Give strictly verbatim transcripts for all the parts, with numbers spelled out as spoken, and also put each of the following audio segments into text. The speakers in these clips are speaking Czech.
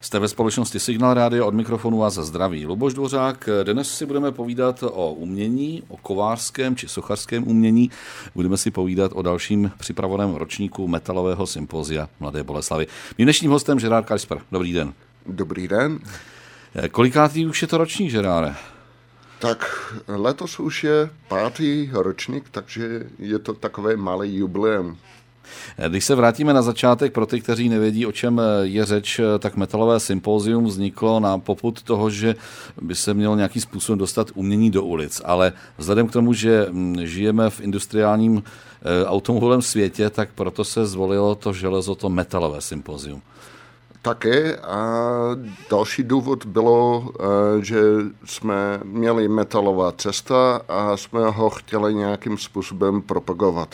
Jste ve společnosti Signál Radio, od mikrofonu vás zdraví Luboš Dvořák. Dnes si budeme povídat o umění, o kovářském či sochařském umění. Budeme si povídat o dalším připraveném ročníku metalového sympózia Mladé Boleslavi. Mým dnešním hostem Gerard Kasper. Dobrý den. Dobrý den. Kolikátý už je to ročník, Gerarde? Tak letos už je pátý ročník, takže je to takové malé jubileum. Když se vrátíme na začátek, pro ty, kteří nevědí, o čem je řeč, tak metalové sympózium vzniklo na popud toho, že by se mělo nějakým způsobem dostat umění do ulic. Ale vzhledem k tomu, že žijeme v industriálním automobilovém světě, tak proto se zvolilo to železo, to metalové sympózium. Také a další důvod bylo, že jsme měli metalová cesta a jsme ho chtěli nějakým způsobem propagovat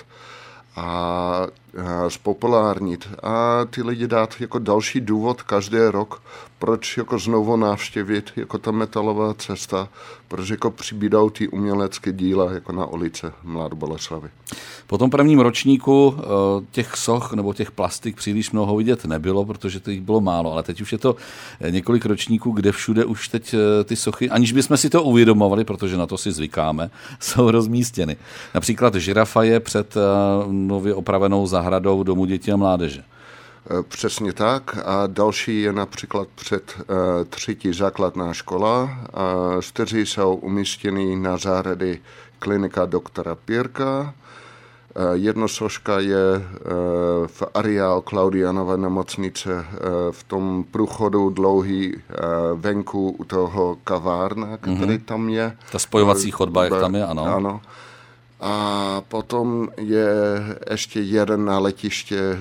a spopulárnit a ty lidi dát jako další důvod každý rok, proč jako znovu navštěvit jako ta metalová cesta, protože jako přibídou ty umělecké díla jako na ulice Mladé Boleslavi. Po tom prvním ročníku těch soch nebo těch plastik příliš mnoho vidět nebylo, protože to jich bylo málo, ale teď už je to několik ročníků, kde všude už teď ty sochy, aniž bychom si to uvědomovali, protože na to si zvykáme, jsou rozmístěny. Například žirafa je před nově opravenou zahradou Domu dětí a mládeže. Přesně tak a další je například před uh, třetí základná škola. Uh, čtyři jsou umístěny na zahrady klinika doktora Pírka. Uh, jedna soška je uh, v areál Klaudianové nemocnice uh, v tom průchodu dlouhý uh, venku u toho kavárna, který mm-hmm. tam je. Ta spojovací chodba, jak tam je, ano. Ano. A potom je ještě jeden na letiště e,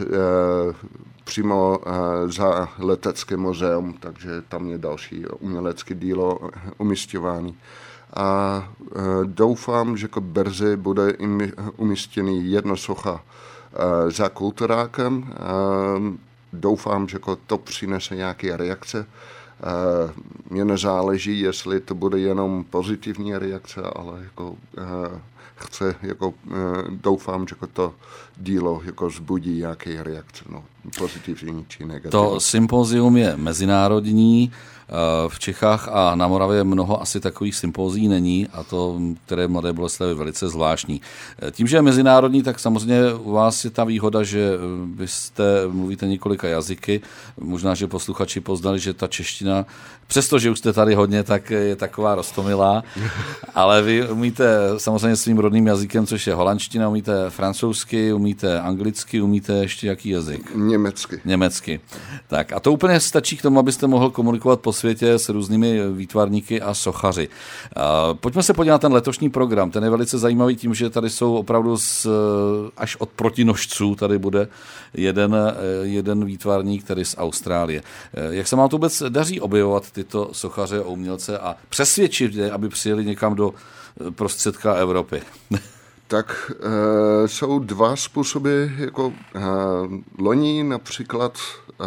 přímo e, za letecké muzeum, takže tam je další umělecké dílo umisťování. A e, doufám, že jako brzy bude umístěný jedna socha e, za kulturákem. E, doufám, že jako to přinese nějaké reakce. E, mně nezáleží, jestli to bude jenom pozitivní reakce, ale jako e, chce, jako, doufám, že jako to dílo jako zbudí nějaké reakce, no, pozitivní či negativní. To sympózium je mezinárodní, v Čechách a na Moravě mnoho asi takových sympózií není a to, které Mladé Boleslavi, je velice zvláštní. Tím, že je mezinárodní, tak samozřejmě u vás je ta výhoda, že vy jste, mluvíte několika jazyky, možná, že posluchači poznali, že ta čeština, přestože už jste tady hodně, tak je taková roztomilá, ale vy umíte samozřejmě svým rodným jazykem, což je holandština, umíte francouzsky, umíte anglicky, umíte ještě jaký jazyk? Německy. Německy. Tak a to úplně stačí k tomu, abyste mohl komunikovat po světě s různými výtvarníky a sochaři. Pojďme se podívat na ten letošní program. Ten je velice zajímavý tím, že tady jsou opravdu z, až od protinožců, tady bude jeden, jeden výtvarník, tady z Austrálie. Jak se vám to vůbec daří objevovat tyto sochaře a umělce a přesvědčit je, aby přijeli někam do prostředka Evropy? Tak e, jsou dva způsoby. Jako, e, loni například e,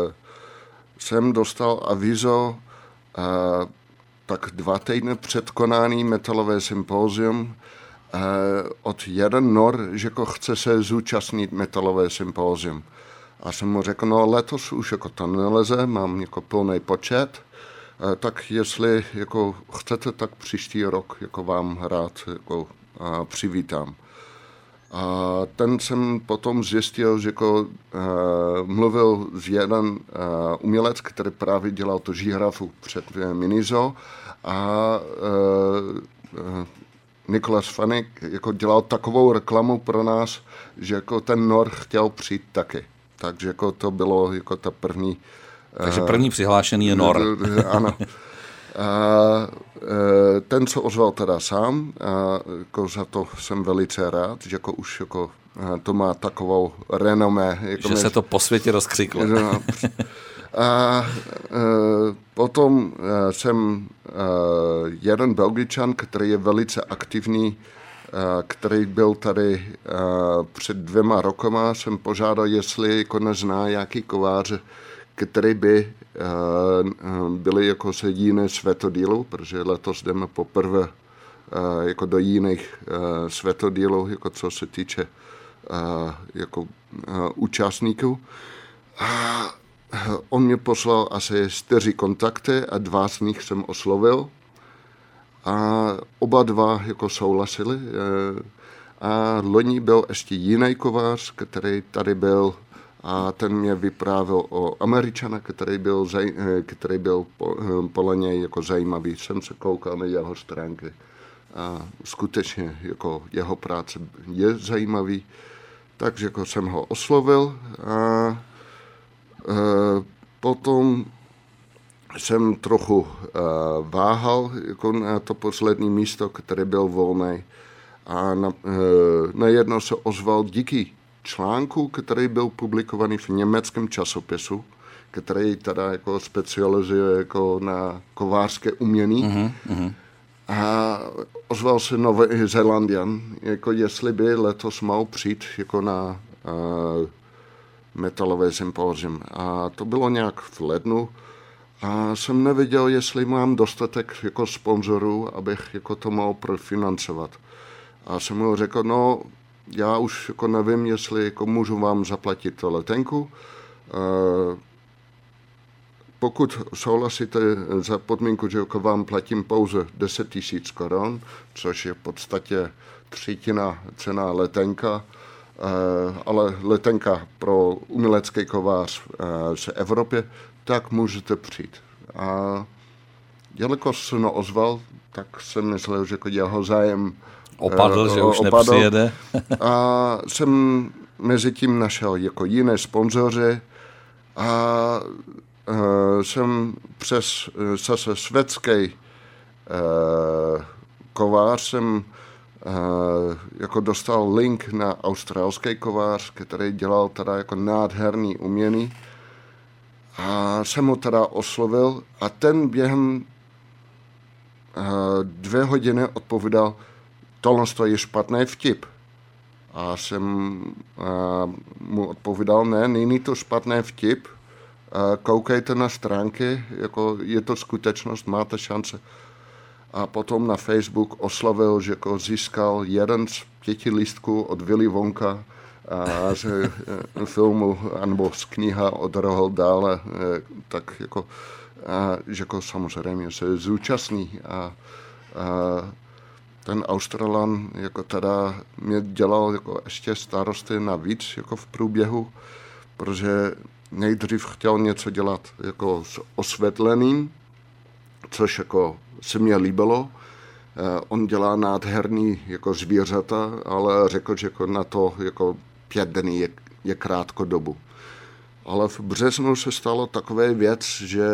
jsem dostal avízo e, tak dva týdny před konání metalové sympózium e, od jeden Nor, že jako chce se zúčastnit metalové sympózium. A jsem mu řekl, no letos už jako to neleze, mám jako plný počet, e, tak jestli jako chcete, tak příští rok jako vám rád jako a přivítám. A ten jsem potom zjistil, že jako, uh, mluvil s jeden uh, umělec, který právě dělal to žirafu před Minizo a uh, uh, Nikolas Fanik jako dělal takovou reklamu pro nás, že jako ten Nor chtěl přijít taky. Takže jako to bylo jako ta první... Uh, Takže první přihlášený je Nor. Ano. A ten se ozval teda sám, a jako za to jsem velice rád, že jako už jako to má takovou renomé. Jako že než... se to po světě rozkřiklo. A potom jsem jeden Belgičan, který je velice aktivní, který byl tady před dvěma rokama, jsem požádal, jestli jako nezná nějaký kovář, který by uh, byly jako se jiné světodílů, protože letos jdeme poprvé uh, jako do jiných uh, světodílů, jako co se týče uh, jako uh, účastníků. A on mě poslal asi čtyři kontakty a dva z nich jsem oslovil. A oba dva jako souhlasili. A loni byl ještě jiný kovář, který tady byl a ten mě vyprávěl o Američana, který byl, zaj, který byl podle něj jako zajímavý. Jsem se koukal na jeho stránky a skutečně jako jeho práce je zajímavý. Takže jako jsem ho oslovil a e, potom jsem trochu uh, váhal jako na to poslední místo, které byl volné. A na, uh, najednou se ozval díky článku, který byl publikovaný v německém časopisu, který teda jako specializuje jako na kovářské umění. Uh-huh. A ozval se Nový Zélandian, jako jestli by letos mohl přijít jako na uh, metalové sympózium. A to bylo nějak v lednu. A jsem nevěděl, jestli mám dostatek jako sponzorů, abych jako to mohl profinancovat. A jsem mu řekl, no, já už jako nevím, jestli jako můžu vám zaplatit to letenku. E, pokud souhlasíte za podmínku, že jako vám platím pouze deset tisíc korun, což je v podstatě třetina cena letenka, e, ale letenka pro umělecký kovář e, z Evropě, tak můžete přijít. A jelikož se ozval, tak jsem myslel, že jeho zájem opadl, uh, že už opadl. nepřijede. A jsem mezi tím našel jako jiné sponzory a uh, jsem přes zase švédský uh, kovář jsem uh, jako dostal link na australský kovář, který dělal teda jako nádherný umění. A jsem ho teda oslovil a ten během uh, dvě hodiny odpovídal, tohle je špatný vtip. A jsem uh, mu odpovídal, ne, není to špatný vtip, uh, koukejte na stránky, jako je to skutečnost, máte šance. A potom na Facebook oslavil, že jako získal jeden z pěti lístků od Willy Wonka a z filmu nebo z kniha od Roald Dahla, tak jako, a, že jako samozřejmě se zúčastní a, a ten Australan jako teda mě dělal jako ještě starosty navíc jako v průběhu, protože nejdřív chtěl něco dělat jako s osvětleným, což jako se mě líbilo. On dělá nádherný jako zvířata, ale řekl, že jako na to jako pět dní je, je krátko dobu. Ale v březnu se stalo takové věc, že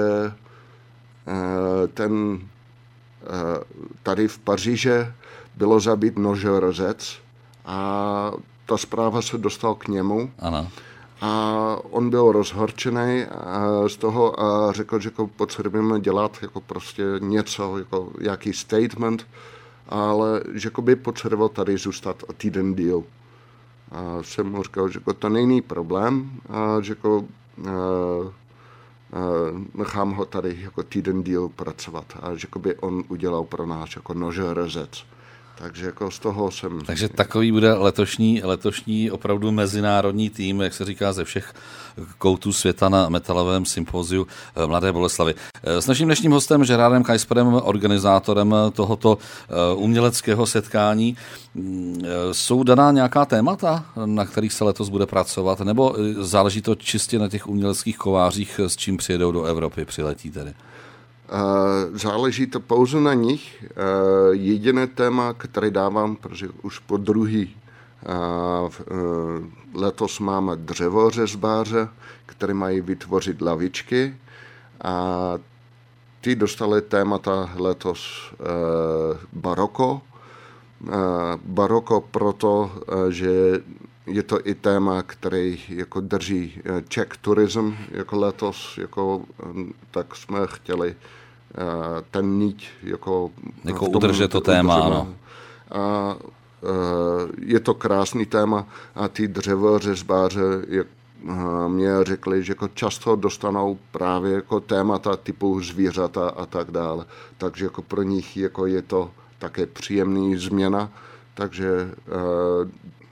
ten tady v Paříže bylo zabít nožerozec a ta zpráva se dostala k němu. Ano. A on byl rozhorčený z toho a řekl, že jako potřebujeme dělat jako prostě něco, jako jaký statement, ale že jako by potřeboval tady zůstat o týden díl. A jsem mu říkal, že jako to není problém a že jako a, a, nechám ho tady jako týden díl pracovat a že jako by on udělal pro nás jako nožerozec. Takže jako z toho jsem... Takže takový bude letošní, letošní opravdu mezinárodní tým, jak se říká, ze všech koutů světa na metalovém sympóziu Mladé Boleslavi. S naším dnešním hostem Gerardem Kajsperem, organizátorem tohoto uměleckého setkání, jsou daná nějaká témata, na kterých se letos bude pracovat, nebo záleží to čistě na těch uměleckých kovářích, s čím přijedou do Evropy, přiletí tedy? Záleží to pouze na nich. Jediné téma, které dávám, protože už po druhý letos máme dřevořezbáře, které mají vytvořit lavičky a ty dostali témata letos baroko. Baroko proto, že je to i téma, který jako drží Czech Tourism jako letos, jako, tak jsme chtěli ten niť jako, jako udržet to téma, ano. A je to krásný téma a ty dřevořezbáře mě řekli, že jako často dostanou právě jako témata typu zvířata a tak dále. Takže jako pro nich jako je to také příjemný změna. Takže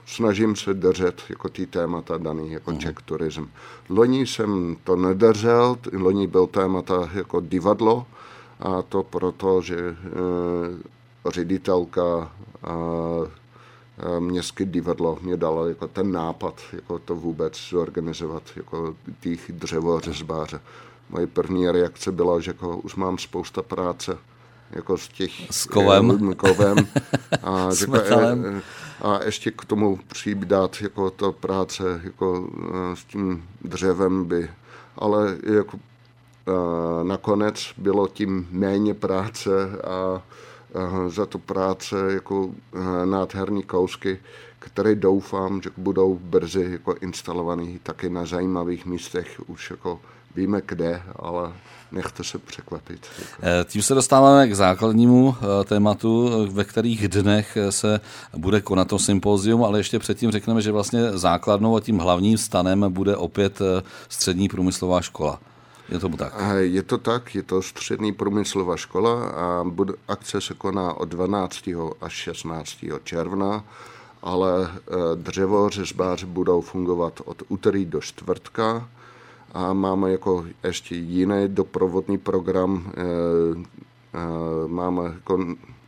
snažím se držet jako ty témata daný jako mm. Czech turism. Loni jsem to nedržel, loni byl témata jako divadlo a to proto, že e, ředitelka a, a městské divadlo mě dalo jako ten nápad, jako to vůbec zorganizovat, jako těch dřevořezbáře. Moje první reakce byla, že jako už mám spousta práce, jako z těch s kovem, kovem a, jako, a ještě k tomu přidat jako ta práce jako s tím dřevem by, ale jako nakonec bylo tím méně práce a za tu práce jako nádherný kousky, které doufám, že budou brzy jako instalovaný taky na zajímavých místech, už jako víme kde, ale nechte se překvapit. Tím se dostáváme k základnímu tématu, ve kterých dnech se bude konat to sympózium, ale ještě předtím řekneme, že vlastně základnou a tím hlavním stanem bude opět střední průmyslová škola. Je to tak? Je to tak, je to střední průmyslová škola a bude, akce se koná od dvanáctého až šestnáctého června, ale dřevořezbáři budou fungovat od úterý do čtvrtka a máme jako ještě jiný doprovodný program. Máme jako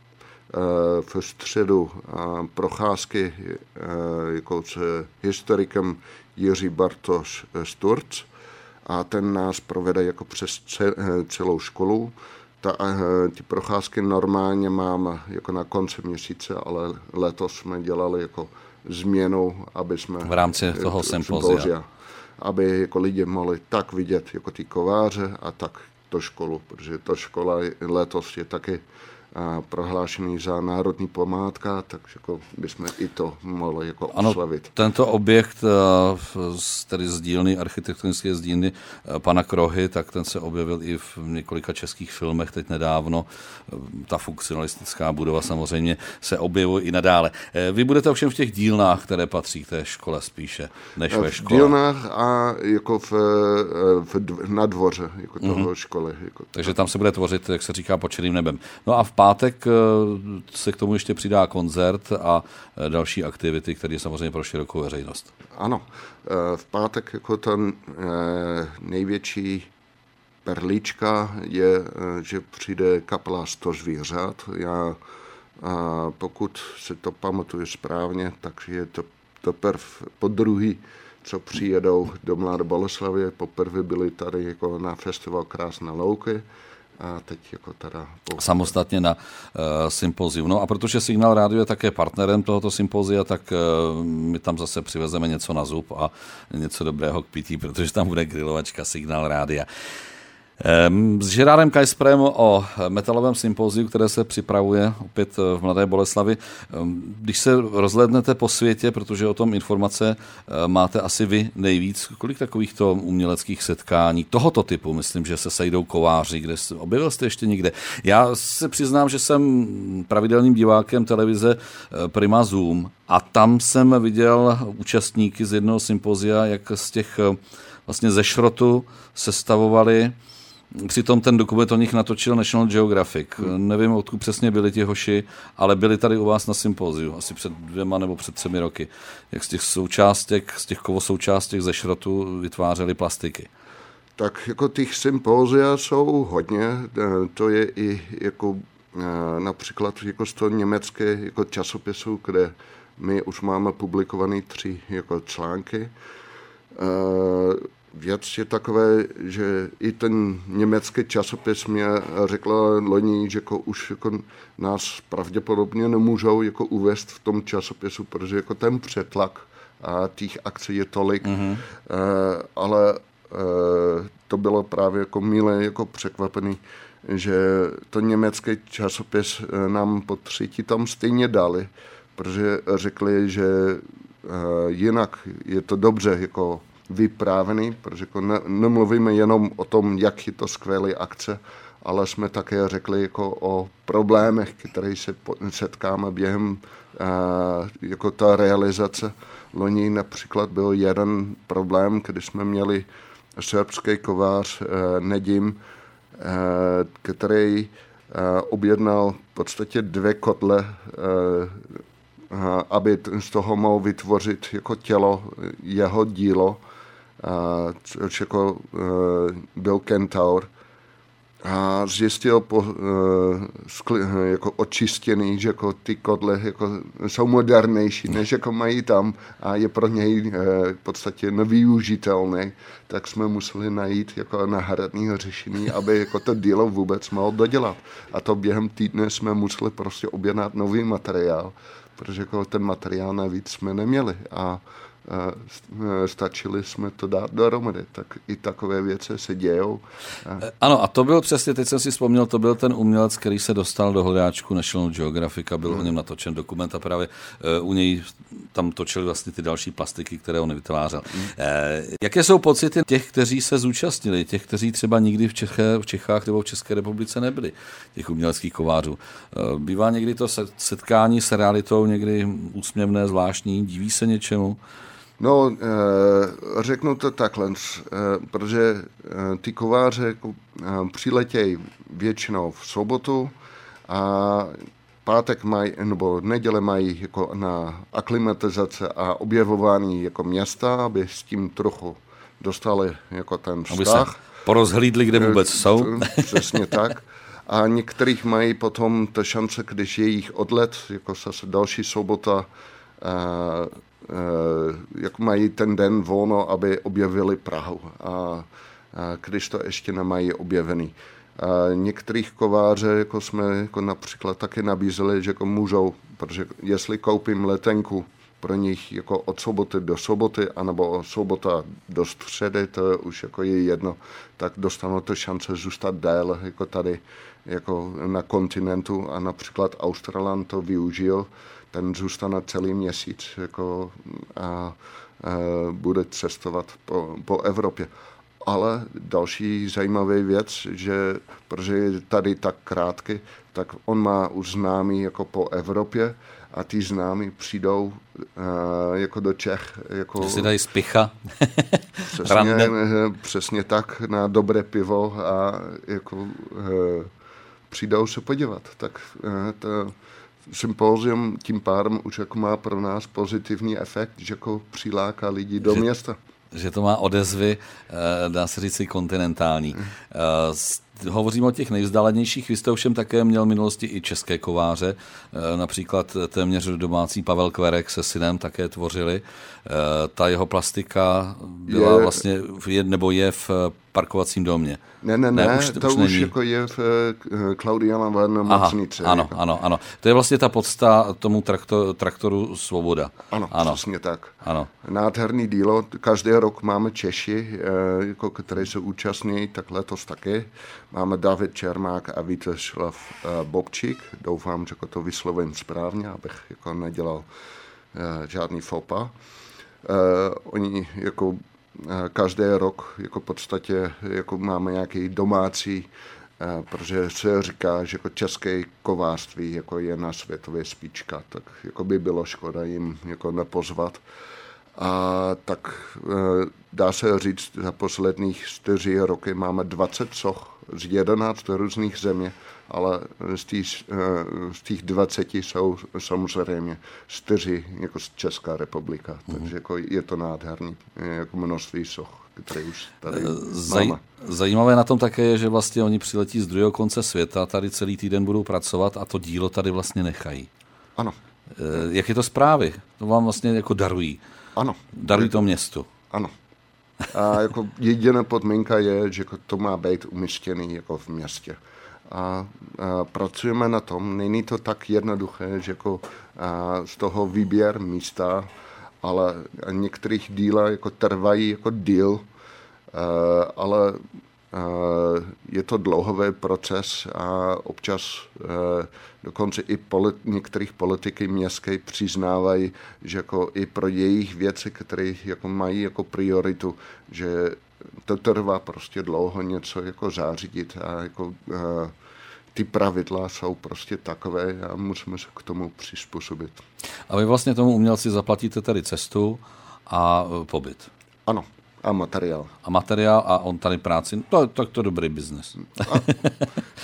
v středu procházky jako s historikem Jiří Bartoš z Turc a ten nás provede jako přes celou školu. Ta, ty procházky normálně máme jako na konci měsíce, ale letos jsme dělali jako změnu, aby jsme v rámci toho sympózia, aby jako lidi mohli tak vidět jako ty kováře a tak to školu, protože ta škola letos je taky a prohlášený za národní památka, takže jako bychom i to mohli jako oslavit. Ano, tento objekt, tedy z dílny, architektonické z dílny pana Krohy, tak ten se objevil i v několika českých filmech teď nedávno. Ta funkcionalistická budova samozřejmě se objevuje i nadále. Vy budete ovšem v těch dílnách, které patří k té škole spíše, než ve škole. V dílnách a jako v, v, na dvoře jako toho mm-hmm. školy. Jako takže tam se bude tvořit, jak se říká, pod čirým nebem. No a v pátek se k tomu ještě přidá koncert a další aktivity, které je samozřejmě pro širokou veřejnost. Ano, v pátek jako ten největší perlička je, že přijde kapela sto zvířat. Já, pokud se to pamatuju správně, takže je to teprv po druhý, co přijedou do Mladé Boleslavi. Poprvé byli tady jako na festival Krásné louky. A teď jako teda po... samostatně na uh, sympózium. No a protože Signál Rádio je také partnerem tohoto sympózia, tak uh, my tam zase přivezeme něco na zub a něco dobrého k pití, protože tam bude grilovačka Signál Rádia. S Žerárem Kajsprem o metalovém sympóziu, které se připravuje opět v Mladé Boleslavi. Když se rozhlédnete po světě, protože o tom informace máte asi vy nejvíc, kolik takovýchto uměleckých setkání tohoto typu, myslím, že se sejdou kováři, kde se, objevil jste ještě někde? Já se přiznám, že jsem pravidelným divákem televize Prima Zoom a tam jsem viděl účastníky z jednoho sympózia, jak z těch vlastně ze šrotu sestavovali. Přitom ten dokument o nich natočil National Geographic. Hmm. Nevím, odkud přesně byli ti hoši, ale byli tady u vás na sympóziu, asi před dvěma nebo před třemi roky. Jak z těch součástek, z těch kovosoučástek ze šrotu vytvářeli plastiky. Tak jako těch sympózia jsou hodně. To je i jako například jako z toho německé jako časopisu, kde my už máme publikované tři jako články. Věc je takové, že i ten německý časopis mě řekl loni, že jako už jako nás pravděpodobně nemůžou jako uvést v tom časopisu, protože jako ten přetlak a těch akcí je tolik, mm-hmm. uh, ale uh, to bylo právě jako milé jako překvapený, že to německý časopis nám po třetí tam stejně dali, protože řekli, že uh, jinak je to dobře jako vyprávěný, protože jako ne, nemluvíme jenom o tom, jak je to skvělé akce, ale jsme také řekli jako o problémech, které se setkáme během uh, jako ta realizace. Loni například byl jeden problém, kdy jsme měli srbský kovář uh, Nedim, uh, který uh, objednal v podstatě dvě kotle uh, aby z toho mohl vytvořit jako tělo, jeho dílo, což jako byl kentaur. A zjistil po, jako očištěný, že jako ty kotle jako jsou modernější, než jako mají tam a je pro něj v podstatě nevyužitelný, tak jsme museli najít jako náhradního řešení, aby jako to dílo vůbec mohl dodělat. A to během týdne jsme museli prostě objednat nový materiál, protože jako ten materiál navíc jsme neměli a stačili jsme to dát dohromady, tak i takové věci se dějou. Ano, a to byl přesně, teď jsem si vzpomněl, to byl ten umělec, který se dostal do hledáčku National Geographic a byl hmm. o něm natočen dokument a právě u něj tam točili vlastně ty další plastiky, které on vytvářel. Hmm. Jaké jsou pocity těch, kteří se zúčastnili, těch, kteří třeba nikdy v, Čeche, v Čechách nebo v České republice nebyli, těch uměleckých kovářů? Bývá někdy to setkání s realitou někdy úsměvné, zvláštní, diví se něčemu? No, řeknu to takhle, protože ty kováře přiletějí většinou v sobotu a pátek mají, nebo neděle mají jako na aklimatizace a objevování jako města, aby s tím trochu dostali jako ten vztah. Porozhlídli, kde vůbec jsou. Přesně tak. A některých mají potom ta šance, když je jich odlet, jako zase další sobota, jak mají ten den volno, aby objevili Prahu, a, a když to ještě nemají objevený. A některých kováře jako jsme jako například taky nabízeli, že jako můžou, protože jestli koupím letenku pro nich jako od soboty do soboty, anebo od sobota do středy, to už jako je jedno, tak dostanou to šance zůstat déle jako tady jako na kontinentu a například Australan to využil, ten zůstane celý měsíc jako a, a bude cestovat po, po Evropě. Ale další zajímavá věc, že protože je tady tak krátký, tak on má už známý jako po Evropě a ty známí přijdou uh, jako do Čech. Jako, že si dají spicha. přesně, přesně tak, na dobré pivo a jako uh, přijdou se podívat. Tak uh, to sympózium tím pádem už jako má pro nás pozitivní efekt, že jako přiláká lidi do že, města. Že to má odezvy, dá se říct, kontinentální. Mm. Hovoříme o těch nejvzdálenějších. Vy jste ovšem také měl v minulosti i české kováře. Například téměř domácí Pavel Kverek se synem také tvořili. Ta jeho plastika byla je, vlastně, nebo je v parkovacím domě. Ne, ne, ne, ne už, to už, už jako je v Klaudianové nemocnici. Ano, ano, ano. To je vlastně ta podsta tomu traktor, traktoru Svoboda. Ano, ano, přesně tak. Ano. Nádherný dílo. Každý rok máme Češi, jako, kteří se účastní, tak letos taky. Máme David Čermák a Vítězslav Bobčík. Doufám, že to vyslovím správně, abych jako nedělal uh, žádný fopa. Uh, oni jako každý rok jako v podstatě jako máme nějaký domácí, protože se říká, že jako české kovářství jako je na světové špička, tak jako by bylo škoda jim jako nepozvat. A tak dá se říct, za posledních čtyři roky máme dvacet soch z jedenácti různých země, ale z těch, z těch dvaceti jsou samozřejmě čtyři jako z Česká republika, mm. takže jako je to nádherný jako množství soch, které už tady Zaj, máme. Zajímavé na tom také je, že vlastně oni přiletí z druhého konce světa, tady celý týden budou pracovat a to dílo tady vlastně nechají. Ano. Jak je to zprávy? To vám vlastně jako darují. Ano. Darují to městu. Ano. A jako jediná podmínka je, že to má být umístěný jako v městě. A, a pracujeme na tom. Není to tak jednoduché, že jako a, z toho výběr místa, ale některých díla jako trvají jako díl, a, ale a, je to dlouhový proces a občas a, dokonce i polit, některých politiky městské přiznávají, že jako i pro jejich věci, které jako mají jako prioritu, že to trvá prostě dlouho něco jako zařídit a jako uh, ty pravidla jsou prostě takové a musíme se k tomu přizpůsobit. A vy vlastně tomu umělci zaplatíte tady cestu a pobyt. Ano. A materiál. A materiál a on tady práci, to, tak to je dobrý biznes.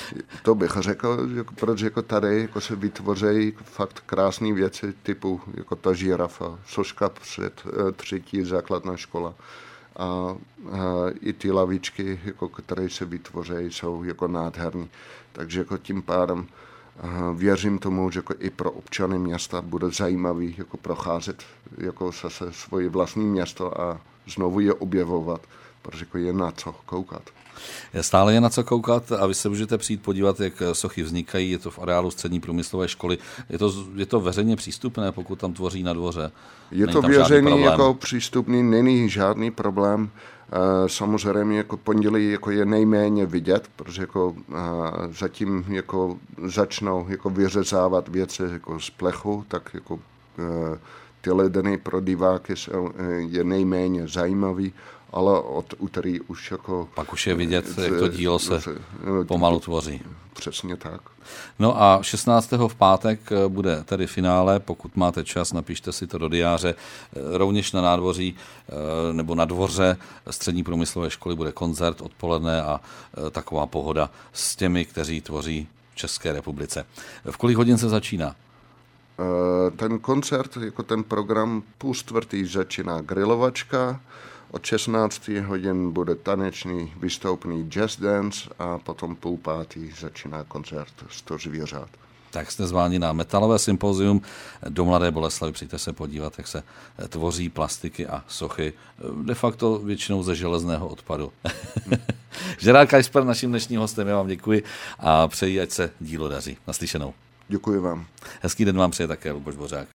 To bych řekl, jako, proč jako tady jako se vytvoří fakt krásné věci typu jako ta žirafa, soška před uh, třetí základná škola. A, a i ty lavičky, jako, které se vytvoří, jsou jako nádherný. Takže jako tím pádem a věřím tomu, že jako i pro občany města bude zajímavý jako procházet jako zase svoje vlastní město a znovu je objevovat, protože jako je na co koukat. Stále je na co koukat a vy se můžete přijít podívat, jak sochy vznikají, je to v areálu střední průmyslové školy. Je to, je to veřejně přístupné, pokud tam tvoří na dvoře? Je to veřejný jako přístupný, není žádný problém. Samozřejmě jako pondělí jako je nejméně vidět, protože jako zatím jako začnou jako vyřezávat věci jako z plechu, tak jako ty ledeny pro diváky jsou, je nejméně zajímavý, ale od úterý už jako... Pak už je vidět, jak to dílo se pomalu tvoří. Přesně tak. No a šestnáctého v pátek bude tedy finále, pokud máte čas, napište si to do diáře. Rovněž na nádvoří nebo na dvoře střední průmyslové školy bude koncert odpoledne a taková pohoda s těmi, kteří tvoří v České republice. V kolik hodin se začíná? Ten koncert, jako ten program, půl čtvrtý začíná grilovačka, od šestnácti hodin bude tanečný vystoupný jazz dance a potom půl pátý začíná koncert sto zvířat. Tak jste zváni na metalové sympozium do Mladé Boleslavi. Přijďte se podívat, jak se tvoří plastiky a sochy, de facto většinou ze železného odpadu. Gerard Kajsper, naším dnešním hostem, já vám děkuji a přeji, ať se dílo daří. Naslyšenou. Děkuji vám. Hezký den vám přeje také Luboš Dvořák.